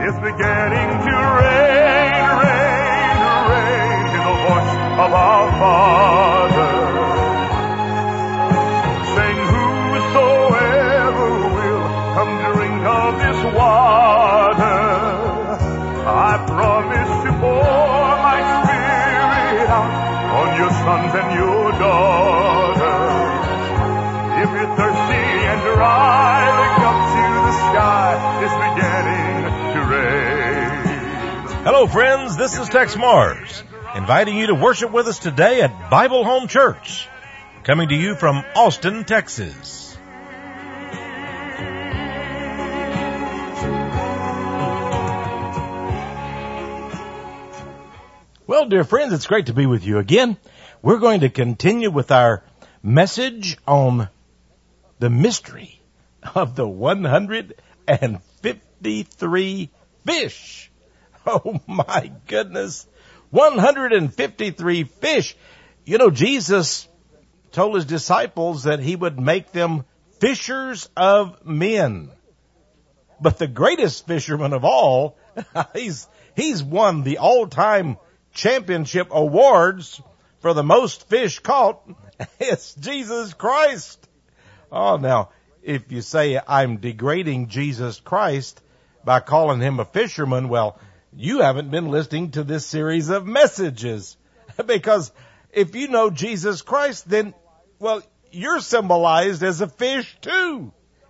is beginning to rain, rain, rain, in the voice of our Father, saying, whosoever will come drink of this water, I promise to pour my Spirit out on your sons and your daughters. If you're thirsty and dry, look up to the sky, it's beginning to rain. Hello friends, this is Tex Mars, inviting you to worship with us today at Bible Home Church, coming to you from Austin, Texas. Well, dear friends, it's great to be with you again. We're going to continue with our message on the mystery of the 153 fish. Oh my goodness, 153 fish. You know, Jesus told his disciples that he would make them fishers of men. But the greatest fisherman of all, he's won the all-time championship awards for the most fish caught. It's Jesus Christ. Oh, now, if you say I'm degrading Jesus Christ by calling him a fisherman, well, you haven't been listening to this series of messages. Because if you know Jesus Christ, then, well, you're symbolized as a fish too.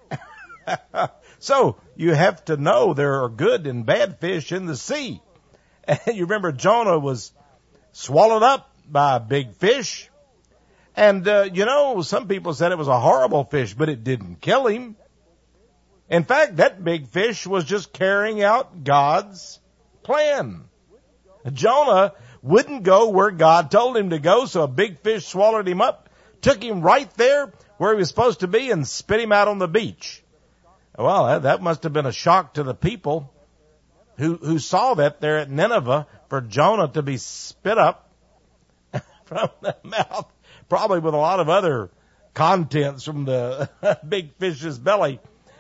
So you have to know there are good and bad fish in the sea. And you remember Jonah was swallowed up by a big fish. And, some people said it was a horrible fish, but it didn't kill him. In fact, that big fish was just carrying out God's plan. Jonah wouldn't go where God told him to go, so a big fish swallowed him up, took him right there where he was supposed to be, and spit him out on the beach. Well, that must have been a shock to the people who saw that there at Nineveh, for Jonah to be spit up from the mouth, probably with a lot of other contents from the big fish's belly.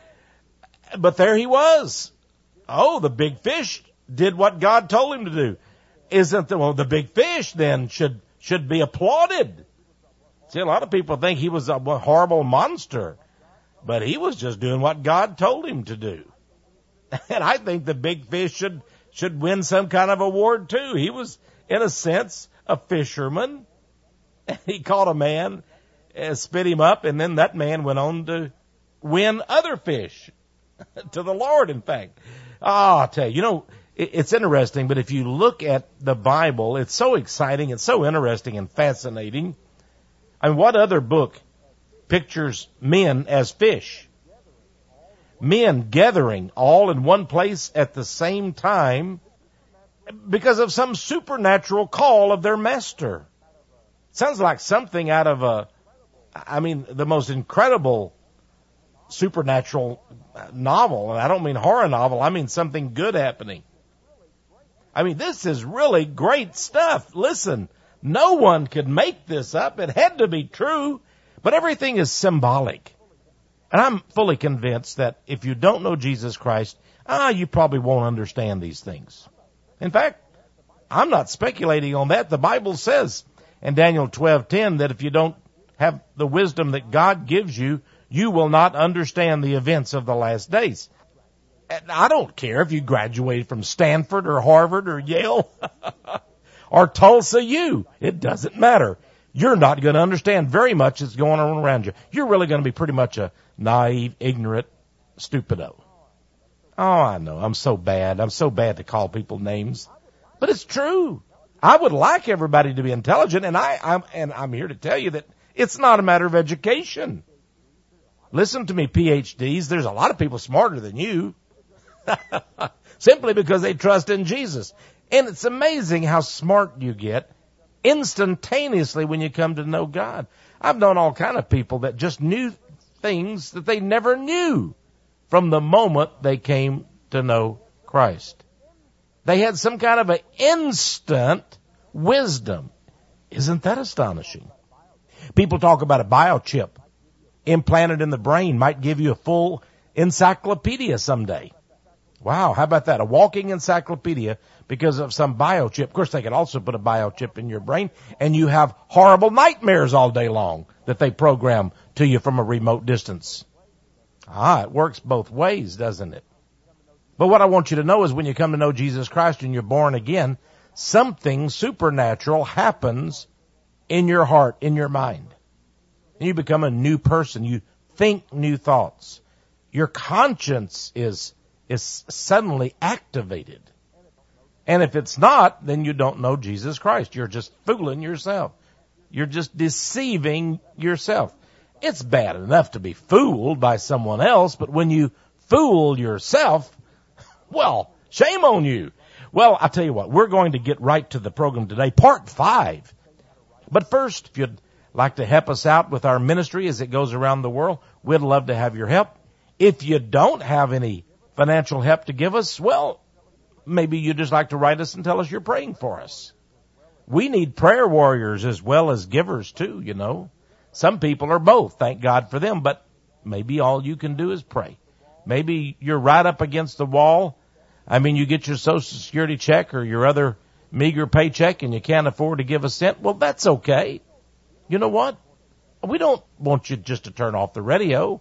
But there he was. Oh, the big fish did what God told him to do. The big fish then should be applauded. See, a lot of people think he was a horrible monster, but he was just doing what God told him to do. And I think the big fish should win some kind of award too. He was, in a sense, a fisherman. He caught a man, spit him up, and then that man went on to win other fish to the Lord, in fact. I'll tell you, it's interesting, but if you look at the Bible, it's so exciting, it's so interesting and fascinating. I mean, what other book pictures men as fish? Men gathering all in one place at the same time because of some supernatural call of their master. Sounds like something out of the most incredible supernatural novel. And I don't mean horror novel. I mean something good happening. I mean, this is really great stuff. Listen, no one could make this up. It had to be true, but everything is symbolic. And I'm fully convinced that if you don't know Jesus Christ, you probably won't understand these things. In fact, I'm not speculating on that. The Bible says in Daniel 12:10 that if you don't have the wisdom that God gives you, you will not understand the events of the last days. And I don't care if you graduated from Stanford or Harvard or Yale or Tulsa U. It doesn't matter. You're not going to understand very much that's going on around you. You're really going to be pretty much a naive, ignorant stupido. Oh, I know. I'm so bad. I'm so bad to call people names. But it's true. I would like everybody to be intelligent, and I'm here to tell you that it's not a matter of education. Listen to me, PhDs. There's a lot of people smarter than you. Simply because they trust in Jesus. And it's amazing how smart you get instantaneously when you come to know God. I've known all kind of people that just knew things that they never knew from the moment they came to know Christ. They had some kind of an instant wisdom. Isn't that astonishing? People talk about a biochip implanted in the brain might give you a full encyclopedia someday. Wow, how about that? A walking encyclopedia because of some biochip. Of course, they could also put a biochip in your brain, and you have horrible nightmares all day long that they program to you from a remote distance. It works both ways, doesn't it? But what I want you to know is when you come to know Jesus Christ and you're born again, something supernatural happens in your heart, in your mind. And you become a new person. You think new thoughts. Your conscience is suddenly activated. And if it's not, then you don't know Jesus Christ. You're just fooling yourself. You're just deceiving yourself. It's bad enough to be fooled by someone else, but when you fool yourself, well, shame on you. Well, I'll tell you what, we're going to get right to the program today, part 5. But first, if you'd like to help us out with our ministry as it goes around the world, we'd love to have your help. If you don't have any financial help to give us, well, maybe you'd just like to write us and tell us you're praying for us. We need prayer warriors as well as givers too, you know. Some people are both, thank God for them, but maybe all you can do is pray. Maybe you're right up against the wall. I mean, you get your Social Security check or your other meager paycheck and you can't afford to give a cent. Well, that's okay. You know what? We don't want you just to turn off the radio.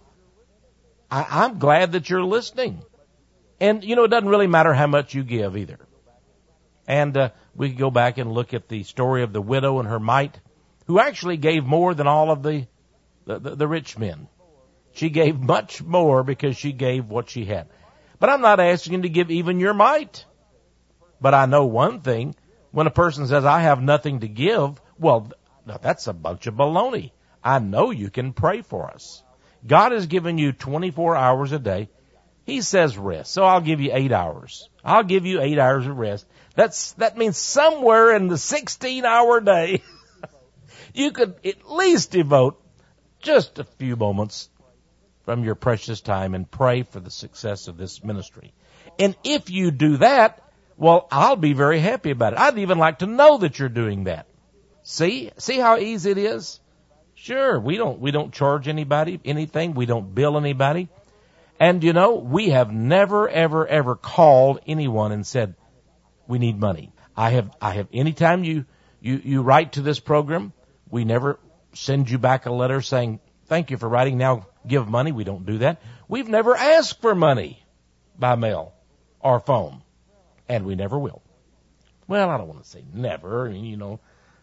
I'm glad that you're listening. And, you know, it doesn't really matter how much you give either. And we can go back and look at the story of the widow and her mite, who actually gave more than all of the rich men. She gave much more because she gave what she had. But I'm not asking you to give even your mite. But I know one thing. When a person says, I have nothing to give, well, that's a bunch of baloney. I know you can pray for us. God has given you 24 hours a day. He says rest. So I'll give you 8 hours. I'll give you 8 hours of rest. That means somewhere in the 16-hour day, you could at least devote just a few moments from your precious time and pray for the success of this ministry. And if you do that, well, I'll be very happy about it. I'd even like to know that you're doing that. See how easy it is? Sure, we don't charge anybody anything. We don't bill anybody. And you know, we have never, ever, ever called anyone and said, we need money. I have anytime you write to this program, we never send you back a letter saying, thank you for writing, now give money. We don't do that. We've never asked for money by mail or phone, and we never will. Well, I don't want to say never, you know,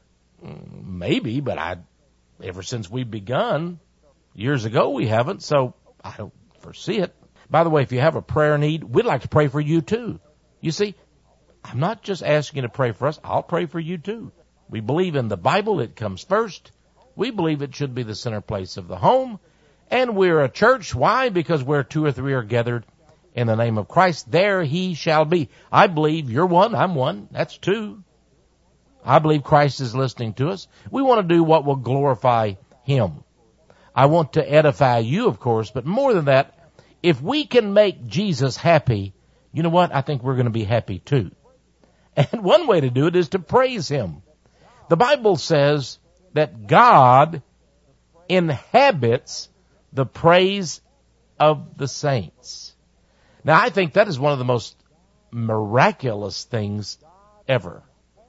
maybe, but ever since we've begun, years ago we haven't, so I don't foresee it. By the way, if you have a prayer need, we'd like to pray for you too. You see, I'm not just asking you to pray for us. I'll pray for you too. We believe in the Bible. It comes first. We believe it should be the center place of the home. And we're a church. Why? Because where 2 or 3 are gathered in the name of Christ, there he shall be. I believe you're one. I'm one. That's 2. I believe Christ is listening to us. We want to do what will glorify him. I want to edify you, of course, but more than that, if we can make Jesus happy, you know what? I think we're going to be happy too. And one way to do it is to praise him. The Bible says that God inhabits the praise of the saints. Now, I think that is one of the most miraculous things ever.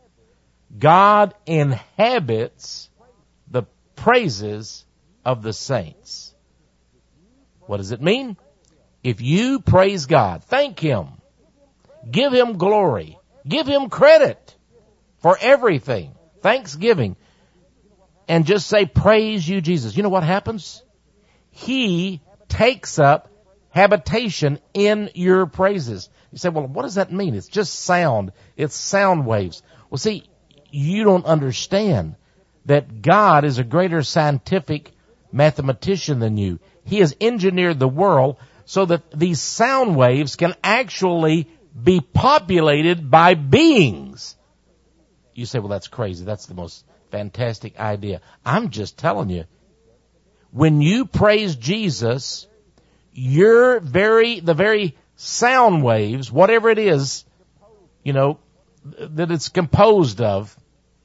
God inhabits the praises of the saints. What does it mean? If you praise God, thank him, give him glory, give him credit for everything, thanksgiving, and just say, praise you, Jesus. You know what happens? He takes up habitation in your praises. You say, well, what does that mean? It's just sound. It's sound waves. Well, see, you don't understand that God is a greater scientific mathematician than you. He has engineered the world so that these sound waves can actually be populated by beings. You say, well, that's crazy. That's the most fantastic idea. I'm just telling you, when you praise Jesus, the very sound waves, whatever it is, you know, that it's composed of,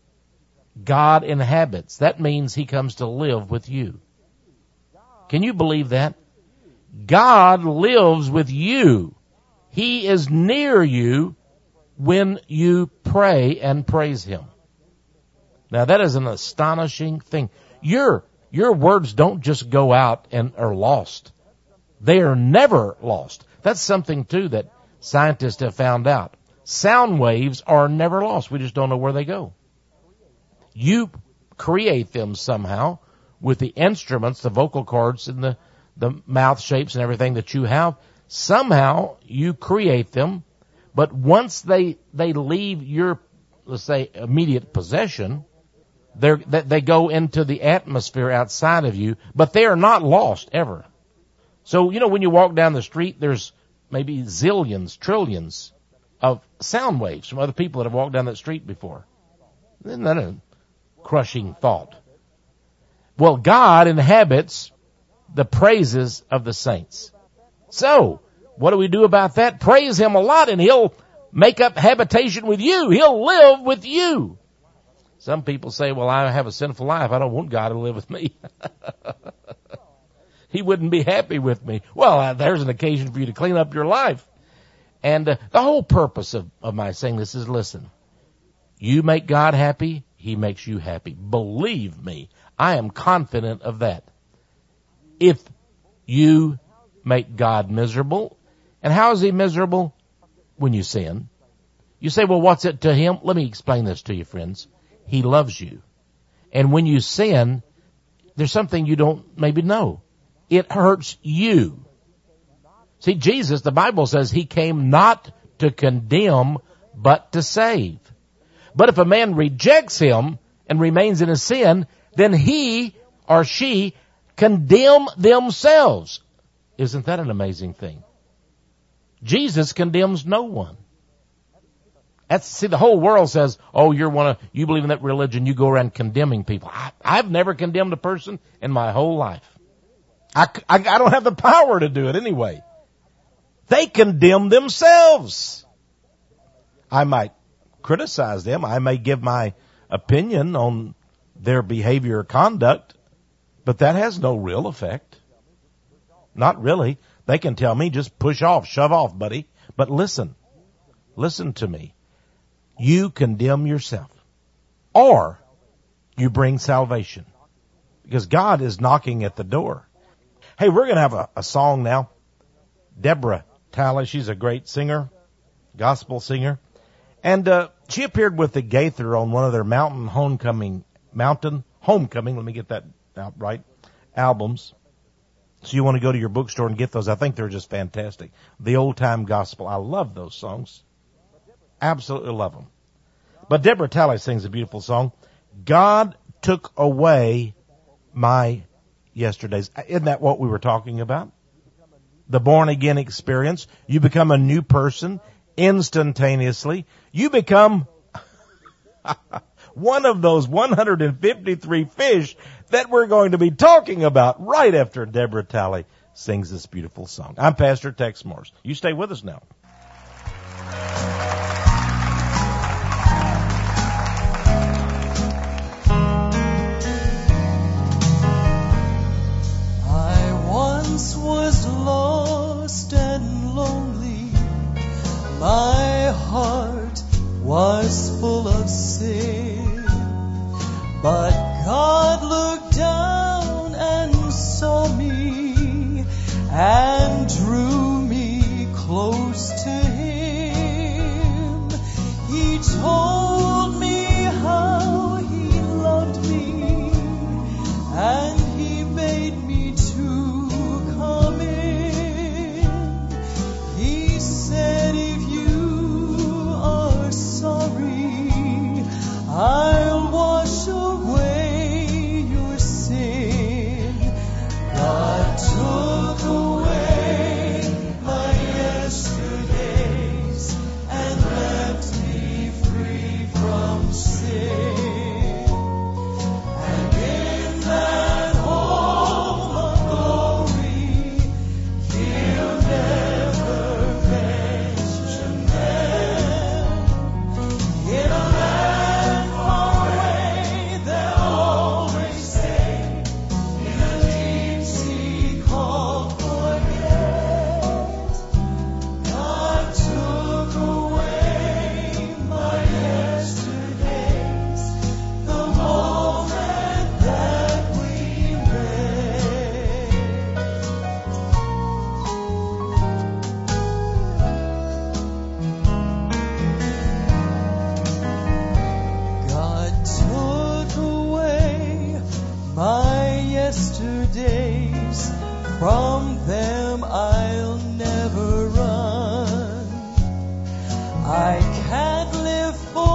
God inhabits. That means he comes to live with you. Can you believe that? God lives with you. He is near you when you pray and praise Him. Now that is an astonishing thing. Your words don't just go out and are lost. They are never lost. That's something too that scientists have found out. Sound waves are never lost. We just don't know where they go. You create them somehow with the instruments, the vocal cords and the mouth shapes and everything that you have. Somehow you create them, but once they leave your, let's say, immediate possession, they go into the atmosphere outside of you, but they are not lost ever. So, when you walk down the street, there's maybe zillions, trillions of sound waves from other people that have walked down that street before. Isn't that a crushing thought? Well, God inhabits the praises of the saints. So, what do we do about that? Praise Him a lot and He'll make up habitation with you. He'll live with you. Some people say, well, I have a sinful life. I don't want God to live with me. He wouldn't be happy with me. Well, there's an occasion for you to clean up your life. And the whole purpose of my saying this is, listen, you make God happy, He makes you happy. Believe me, I am confident of that. If you make God miserable, and how is He miserable? When you sin. You say, well, what's it to Him? Let me explain this to you, friends. He loves you. And when you sin, there's something you don't maybe know. It hurts you. See, Jesus, the Bible says He came not to condemn, but to save. But if a man rejects Him and remains in his sin, then he or she condemn themselves. Isn't that an amazing thing? Jesus condemns no one. See, the whole world says, oh, you believe in that religion, you go around condemning people. I've never condemned a person in my whole life. I don't have the power to do it anyway. They condemn themselves. I might criticize them. I may give my opinion on their behavior or conduct, but that has no real effect. Not really. They can tell me, just push off, shove off, buddy. But listen to me. You condemn yourself, or you bring salvation, because God is knocking at the door. Hey, we're going to have a song now. Deborah Talley, she's a great singer, gospel singer. And she appeared with the Gaither on one of their Mountain Homecoming, let me get that out right, albums. So you want to go to your bookstore and get those. I think they're just fantastic. The Old Time Gospel. I love those songs. Absolutely love them. But Deborah Talley sings a beautiful song. God took away my yesterdays. Isn't that what we were talking about? The born again experience. You become a new person instantaneously. You become one of those 153 fish that we're going to be talking about right after Deborah Talley sings this beautiful song. I'm Pastor Tex Morris. You stay with us now. Was lost and lonely, my heart was full of sin, but God looked down and saw me and drew me close to Him. He told me how He loved me, and He made me to come in. He said, if you are sorry, I'll wash away your sin. God took away my yesterdays and left me free. I can't live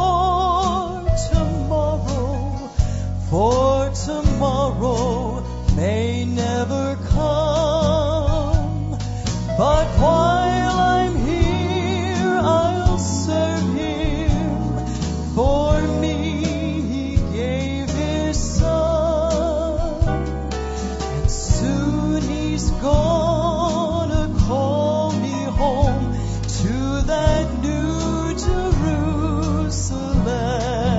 for tomorrow may never come. But while I'm here, I'll serve Him. For me, He gave His Son, and soon He's gonna call me home to that new Jerusalem.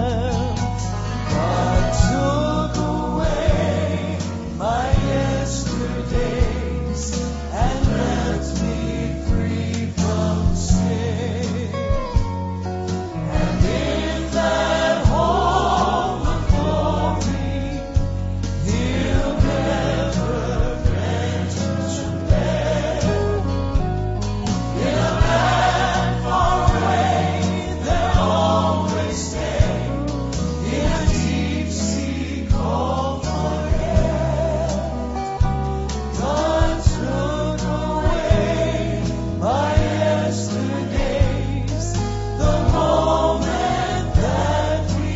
God took away my yesterdays and left me free from sin. And in that home of glory, He'll never grant to bed. In a land far away, they'll always stay in a deep sea called forget. God took away my yesterdays, the moment that we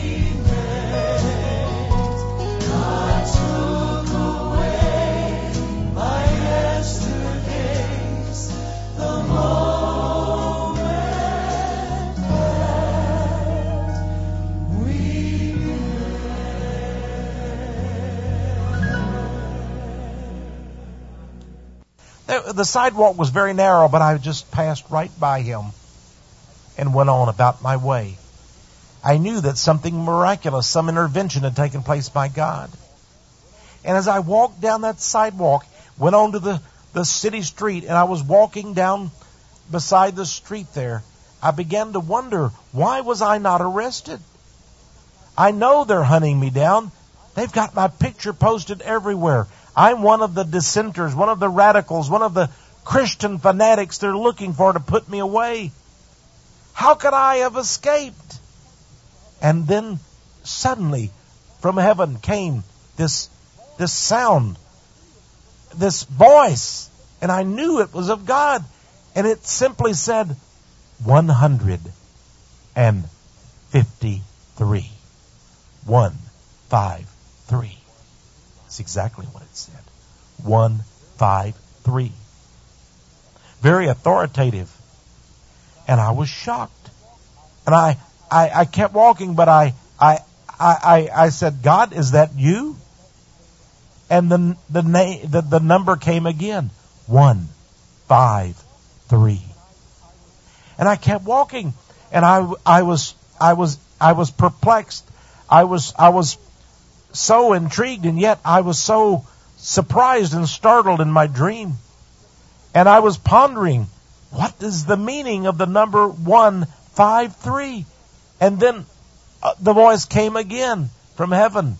met. God took away my yesterdays, the moment that we The sidewalk was very narrow, but I just passed right by him and went on about my way. I knew that something miraculous, some intervention had taken place by God. And as I walked down that sidewalk, went on to the city street, and I was walking down beside the street there, I began to wonder, why was I not arrested? I know they're hunting me down. They've got my picture posted everywhere. I'm one of the dissenters, one of the radicals, one of the Christian fanatics they're looking for to put me away. How could I have escaped? And then suddenly from heaven came this sound, this voice, and I knew it was of God. And it simply said, 153. 153. That's exactly what it said. 153. Very authoritative. And I was shocked. And I kept walking, but I said, God, is that you? And the number came again. 153. And I kept walking, and I was perplexed. I was so intrigued, and yet I was so surprised and startled in my dream. And I was pondering, what is the meaning of the number 153? And then the voice came again from heaven.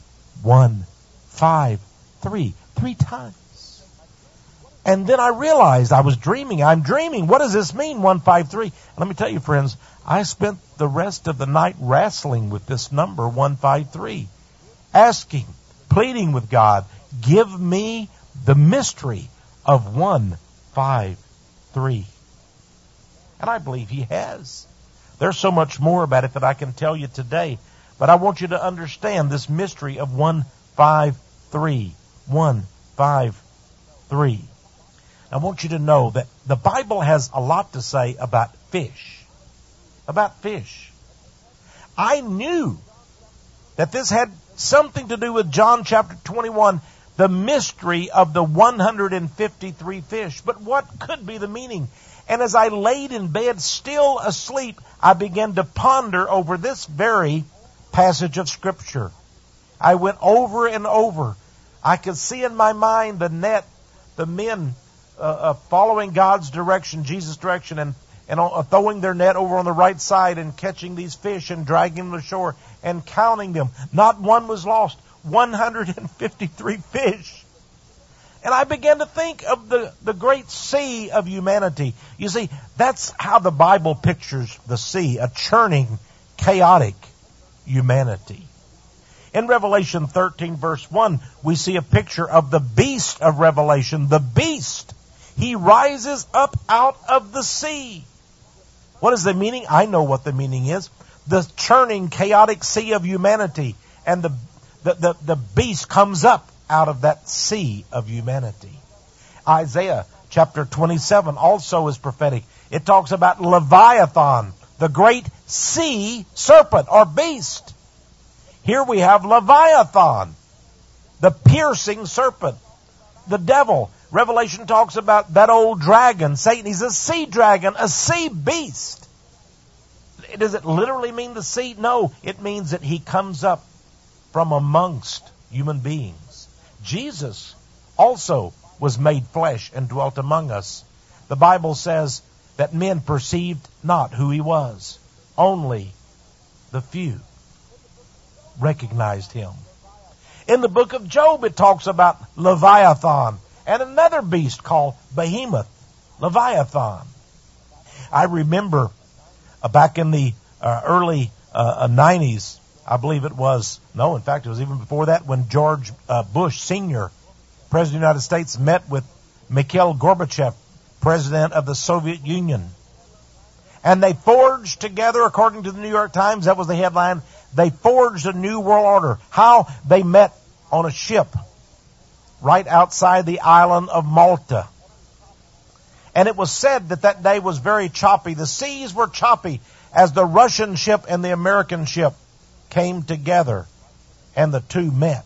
153. 3 times. And then I realized I was dreaming. I'm dreaming. What does this mean, 153? Let me tell you, friends, I spent the rest of the night wrestling with this number, 153. Asking, pleading with God, give me the mystery of 153. And I believe He has. There's so much more about it that I can tell you today. But I want you to understand this mystery of 153. 153. I want you to know that the Bible has a lot to say about fish. About fish. I knew that this had something to do with John chapter 21, the mystery of the 153 fish. But what could be the meaning? And as I laid in bed, still asleep, I began to ponder over this very passage of Scripture. I went over and over. I could see in my mind the net, the men following God's direction, Jesus' direction, and throwing their net over on the right side and catching these fish and dragging them to shore and counting them. Not one was lost. 153 fish. And I began to think of the great sea of humanity. You see, that's how the Bible pictures the sea, a churning, chaotic humanity. In Revelation 13, verse 1, we see a picture of the beast of Revelation, the beast. He rises up out of the sea. What is the meaning? I know what the meaning is. The churning, chaotic sea of humanity. And the beast comes up out of that sea of humanity. Isaiah chapter 27 also is prophetic. It talks about Leviathan, the great sea serpent or beast. Here we have Leviathan, the piercing serpent, the devil. Revelation talks about that old dragon, Satan. He's a sea dragon, a sea beast. Does it literally mean the sea? No, it means that he comes up from amongst human beings. Jesus also was made flesh and dwelt among us. The Bible says that men perceived not who he was. Only the few recognized him. In the book of Job, it talks about Leviathan and another beast called Behemoth, Leviathan. I remember back in the early 90s, I believe it was, no, in fact, it was even before that, when George Bush Sr., President of the United States, met with Mikhail Gorbachev, President of the Soviet Union. And they forged together, according to the New York Times, that was the headline, they forged a new world order. How? They met on a ship right outside the island of Malta. And it was said that that day was very choppy. The seas were choppy as the Russian ship and the American ship came together and the two met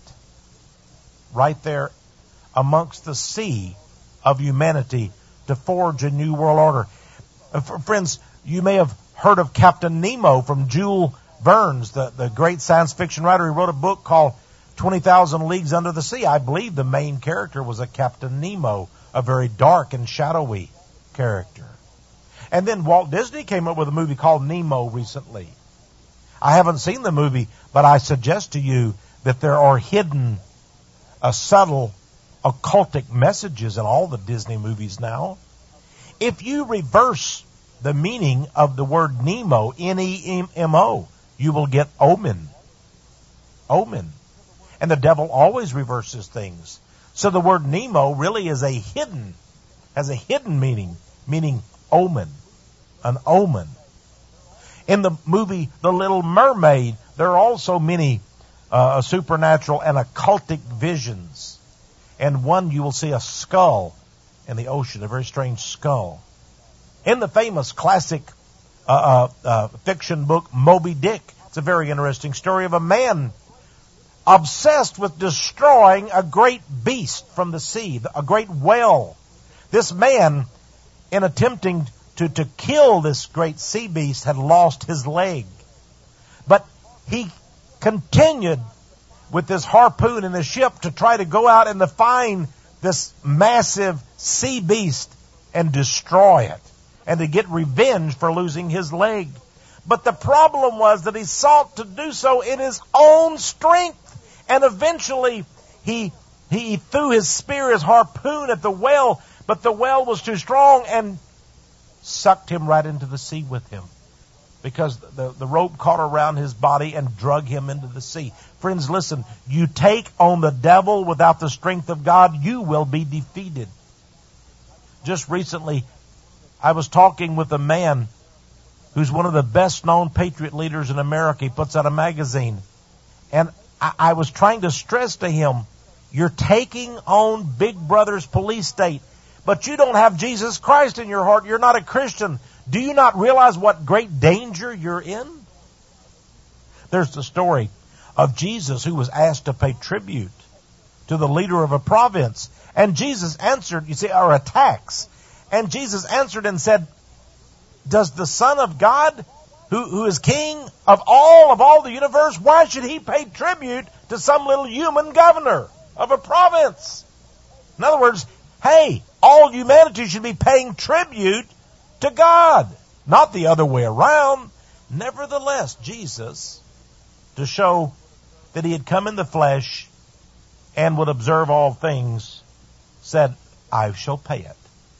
right there amongst the sea of humanity to forge a new world order. Friends, you may have heard of Captain Nemo from Jules Verne, the great science fiction writer. He wrote a book called 20,000 Leagues Under the Sea. I believe the main character was a Captain Nemo, a very dark and shadowy character. And then Walt Disney came up with a movie called Nemo recently. I haven't seen the movie, but I suggest to you that there are hidden, subtle, occultic messages in all the Disney movies now. If you reverse the meaning of the word Nemo, N-E-M-O, you will get omen. Omen. And the devil always reverses things. So the word Nemo really is has a hidden meaning omen. An omen. In the movie The Little Mermaid, there are also many supernatural and occultic visions. And one, you will see a skull in the ocean, a very strange skull. In the famous classic fiction book Moby Dick, it's a very interesting story of a man obsessed with destroying a great beast from the sea, a great whale. This man, in attempting to kill this great sea beast, had lost his leg. But he continued with this harpoon in the ship to try to go out and to find this massive sea beast and destroy it, and to get revenge for losing his leg. But the problem was that he sought to do so in his own strength, and eventually he threw his spear, his harpoon at the whale, but the whale was too strong and sucked him right into the sea with him, because the rope caught around his body and drug him into the sea. Friends, listen, you take on the devil without the strength of God, you will be defeated. Just recently, I was talking with a man who's one of the best known patriot leaders in America. He puts out a magazine. And I was trying to stress to him, you're taking on Big Brother's police state, but you don't have Jesus Christ in your heart. You're not a Christian. Do you not realize what great danger you're in? There's the story of Jesus, who was asked to pay tribute to the leader of a province. And Jesus answered, you see, or a tax. And Jesus answered and said, does the Son of God, who is king of all the universe, why should he pay tribute to some little human governor of a province? In other words, hey, all humanity should be paying tribute to God, not the other way around. Nevertheless, Jesus, to show that he had come in the flesh and would observe all things, said, I shall pay it.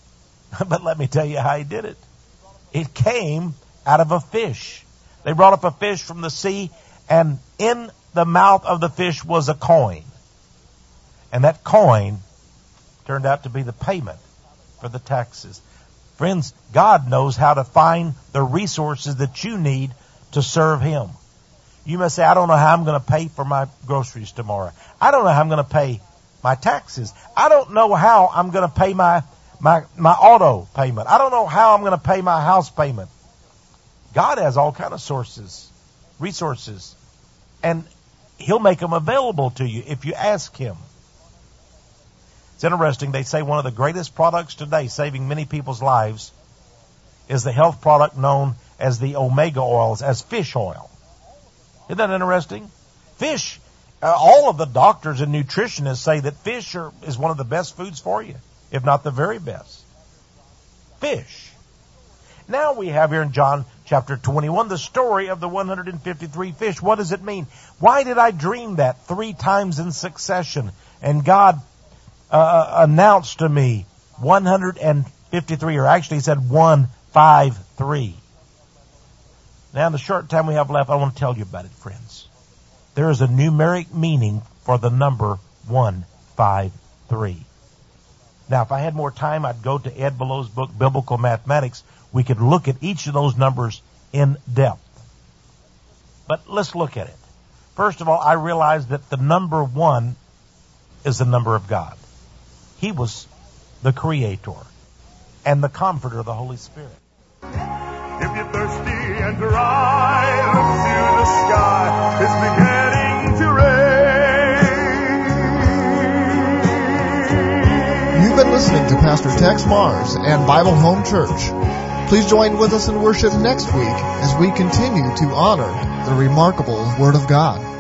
But let me tell you how he did it. It came out of a fish. They brought up a fish from the sea, and in the mouth of the fish was a coin. And that coin turned out to be the payment for the taxes. Friends, God knows how to find the resources that you need to serve Him. You must say, I don't know how I'm going to pay for my groceries tomorrow. I don't know how I'm going to pay my taxes. I don't know how I'm going to pay my auto payment. I don't know how I'm going to pay my house payment. God has all kind of resources, and He'll make them available to you if you ask Him. It's interesting. They say one of the greatest products today saving many people's lives is the health product known as the omega oils, as fish oil. Isn't that interesting? Fish, all of the doctors and nutritionists say that fish is one of the best foods for you, if not the very best. Fish. Now we have here in John chapter 21 the story of the 153 fish. What does it mean? Why did I dream that 3 times in succession? And God announced to me 153, or actually He said 153. Now, in the short time we have left, I want to tell you about it, friends. There is a numeric meaning for the number 153. Now, if I had more time, I'd go to Ed Below's book, Biblical Mathematics. We could look at each of those numbers in depth. But let's look at it. First of all, I realized that the number 1 is the number of God. He was the Creator and the Comforter of the Holy Spirit. If you're thirsty and dry, look to the sky. It's beginning to rain. You've been listening to Pastor Tex Mars and Bible Home Church. Please join with us in worship next week as we continue to honor the remarkable Word of God.